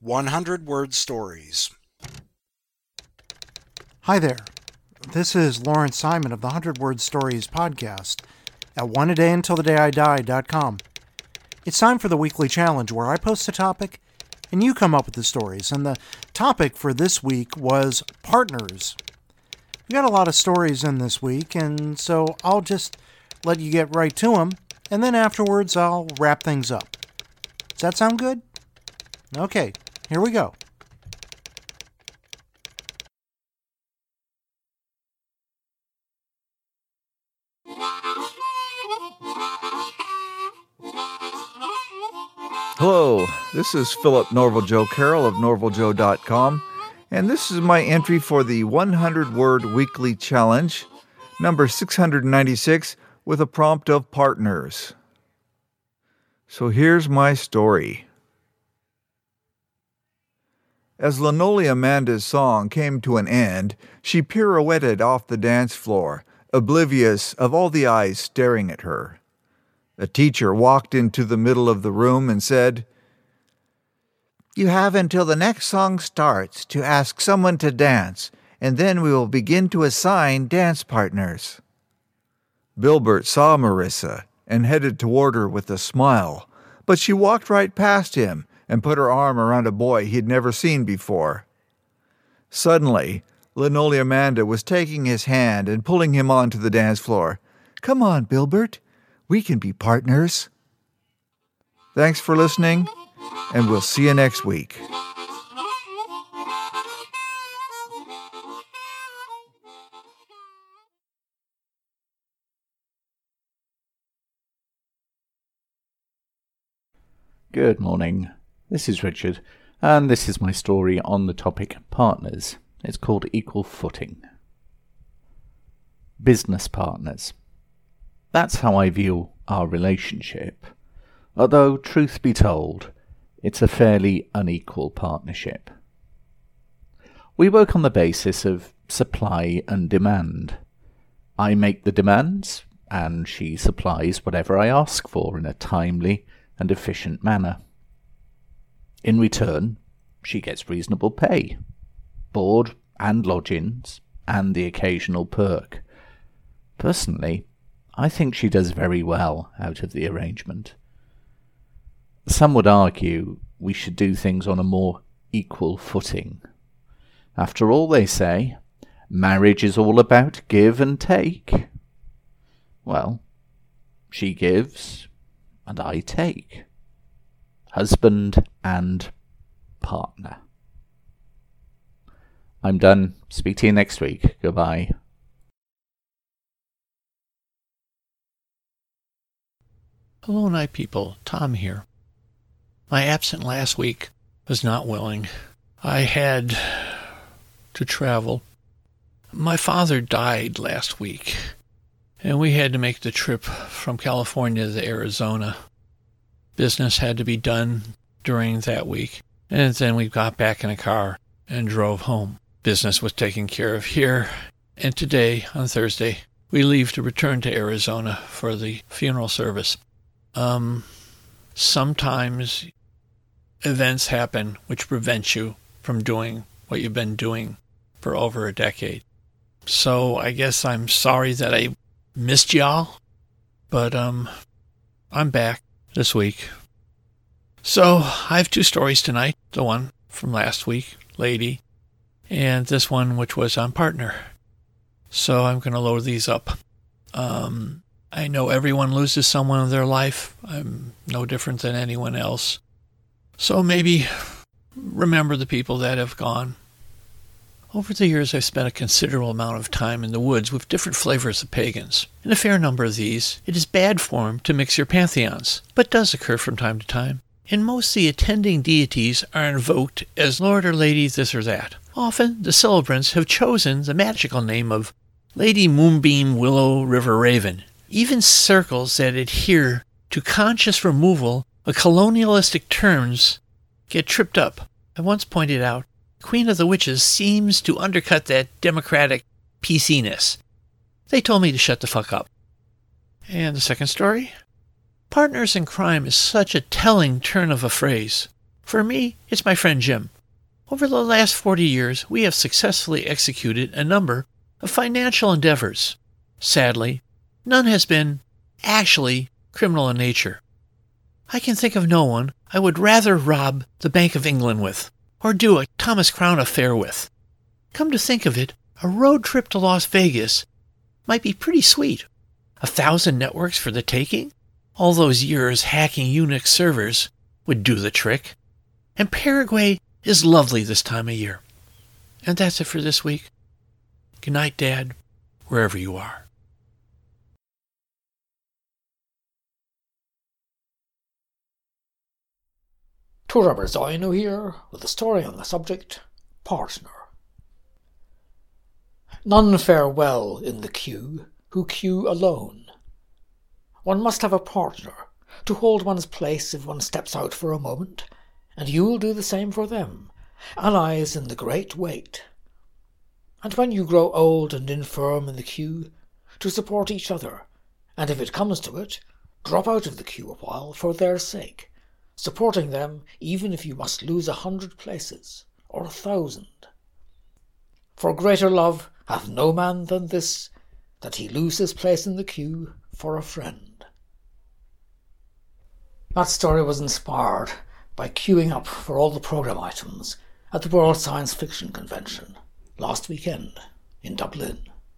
100-word stories. Hi there. This is Lawrence Simon of the 100-Word Stories podcast at oneadayuntilthedayidie.com. It's time for the weekly challenge where I post a topic and you come up with the stories. And the topic for this week was partners. We got a lot of stories in this week, and so I'll just let you get right to them, and then afterwards I'll wrap things up. Does that sound good? Okay, here we go. Hello, this is Philip Norval Joe Carroll of norvaljoe.com, and this is my entry for the 100-word weekly challenge, number 696, with a prompt of partners. So here's my story. As Linoleum Amanda's song came to an end, she pirouetted off the dance floor, oblivious of all the eyes staring at her. A teacher walked into the middle of the room and said, "You have until the next song starts to ask someone to dance, and then we will begin to assign dance partners." Bilbert saw Marissa and headed toward her with a smile, but she walked right past him and put her arm around a boy he'd never seen before. Suddenly, Linoleum Amanda was taking his hand and pulling him onto the dance floor. "Come on, Bilbert. We can be partners." Thanks for listening, and we'll see you next week. Good morning. This is Richard, and this is my story on the topic partners. It's called Equal Footing. Business partners. That's how I view our relationship, although, truth be told, it's a fairly unequal partnership. We work on the basis of supply and demand. I make the demands, and she supplies whatever I ask for in a timely and efficient manner. In return, she gets reasonable pay, board and lodgings, and the occasional perk. Personally, I think she does very well out of the arrangement. Some would argue we should do things on a more equal footing. After all, they say, marriage is all about give and take. Well, she gives, and I take. Husband and partner. I'm done. Speak to you next week. Goodbye. Hello, night people. Tom here. My absent last week was not willing. I had to travel. My father died last week, and we had to make the trip from California to Arizona. Business had to be done during that week, and then we got back in a car and drove home. Business was taken care of here, and today, on Thursday, we leave to return to Arizona for the funeral service. Sometimes events happen which prevent you from doing what you've been doing for over a decade. So I guess I'm sorry that I missed y'all, but I'm back this week. So I have two stories tonight, the one from last week, lady, and this one which was on partner. So I'm going to load these up. I know everyone loses someone in their life. I'm no different than anyone else. So maybe remember the people that have gone. Over the years, I've spent a considerable amount of time in the woods with different flavors of pagans. In a fair number of these, it is bad form to mix your pantheons, but does occur from time to time. In most, the attending deities are invoked as Lord or Lady this or that. Often, the celebrants have chosen the magical name of Lady Moonbeam Willow River Raven. Even circles that adhere to conscious removal of colonialistic terms get tripped up. I once pointed out, Queen of the Witches seems to undercut that democratic PC-ness. They told me to shut the fuck up. And the second story? Partners in crime is such a telling turn of a phrase. For me, it's my friend Jim. Over the last 40 years, we have successfully executed a number of financial endeavors. Sadly, none has been actually criminal in nature. I can think of no one I would rather rob the Bank of England with, or do a Thomas Crown affair with. Come to think of it, a road trip to Las Vegas might be pretty sweet. 1,000 networks for the taking? All those years hacking Unix servers would do the trick. And Paraguay is lovely this time of year. And that's it for this week. Good night, Dad, wherever you are. Two Rubbers Dino here with a story on the subject, partner. None fare well in the queue who queue alone. One must have a partner to hold one's place if one steps out for a moment, and you'll do the same for them, allies in the great wait. And when you grow old and infirm in the queue, to support each other, and if it comes to it, drop out of the queue a while for their sake, supporting them even if you must lose 100 places, or 1,000. For greater love hath no man than this, that he lose his place in the queue for a friend. That story was inspired by queuing up for all the program items at the World Science Fiction Convention last weekend in Dublin.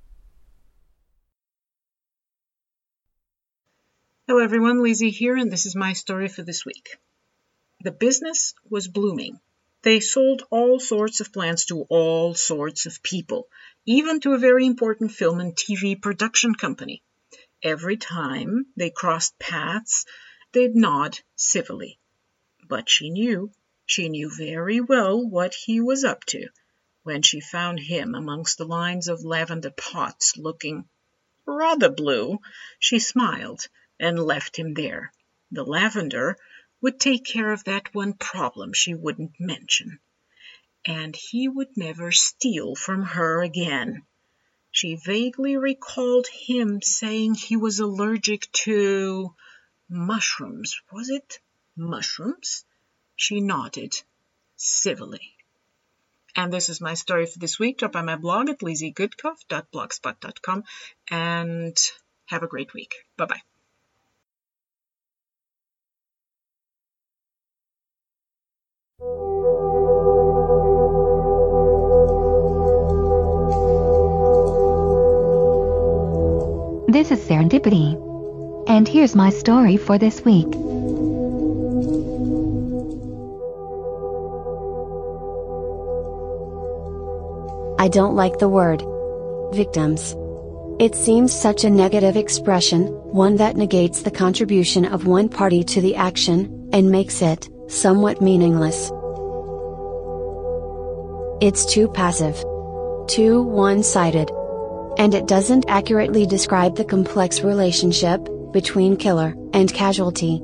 Hello everyone, Lizzie here, and this is my story for this week. The business was blooming. They sold all sorts of plants to all sorts of people, even to a very important film and TV production company. Every time they crossed paths, they'd nod civilly. But she knew very well what he was up to when she found him amongst the lines of lavender pots looking rather blue. She smiled and left him there. The lavender would take care of that one problem she wouldn't mention, and he would never steal from her again. She vaguely recalled him saying he was allergic to mushrooms. Was it mushrooms? She nodded civilly. And this is my story for this week. Drop by my blog at lizziegoodcuff.blogspot.com and have a great week. Bye-bye. This is Serendipity, and here's my story for this week. I don't like the word victims. It seems such a negative expression, one that negates the contribution of one party to the action, and makes it somewhat meaningless. It's too passive, too one-sided, and it doesn't accurately describe the complex relationship between killer and casualty.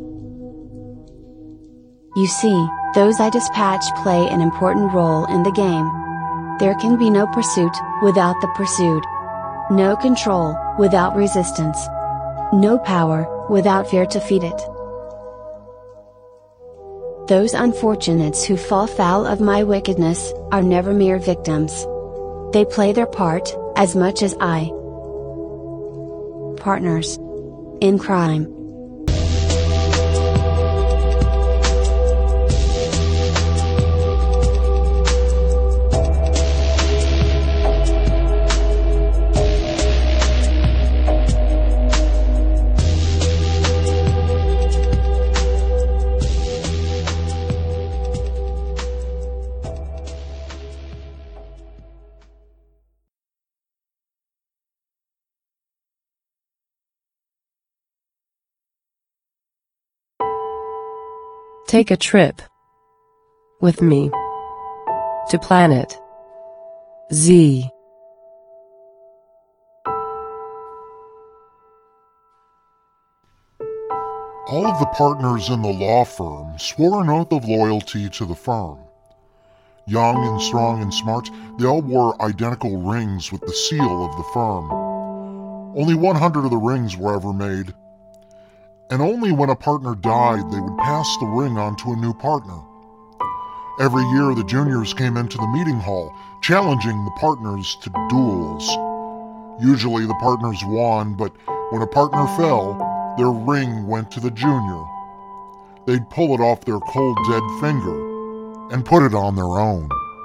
You see, those I dispatch play an important role in the game. There can be no pursuit without the pursued, no control without resistance, no power without fear to feed it. Those unfortunates who fall foul of my wickedness are never mere victims. They play their part as much as I. Partners in crime. Take a trip with me to Planet Z. All of the partners in the law firm swore an oath of loyalty to the firm. Young and strong and smart, they all wore identical rings with the seal of the firm. Only 100 of the rings were ever made. And only when a partner died, they would pass the ring on to a new partner. Every year, the juniors came into the meeting hall, challenging the partners to duels. Usually the partners won, but when a partner fell, their ring went to the junior. They'd pull it off their cold, dead finger and put it on their own.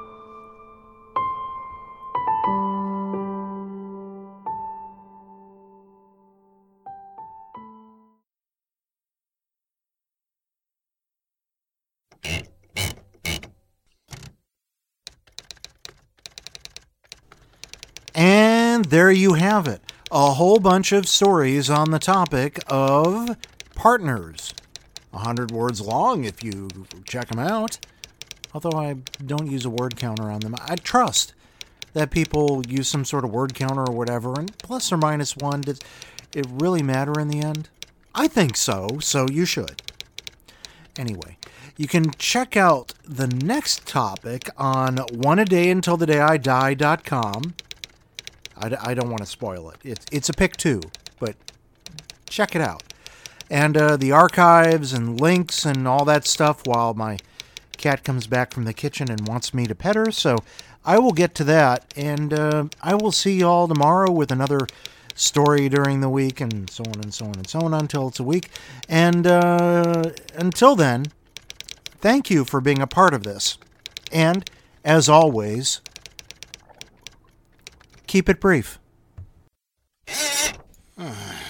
And there you have it. A whole bunch of stories on the topic of partners. 100 words long if you check them out. Although I don't use a word counter on them. I trust that people use some sort of word counter or whatever, and plus or minus one, does it really matter in the end? I think so you should. Anyway, you can check out the next topic on oneadayuntilthedayidie.com. I don't want to spoil it. It's a pick too, but check it out. And the archives and links and all that stuff while my cat comes back from the kitchen and wants me to pet her. So I will get to that, and I will see you all tomorrow with another story during the week, and so on and so on and so on until it's a week. And until then, thank you for being a part of this. And, as always, keep it brief.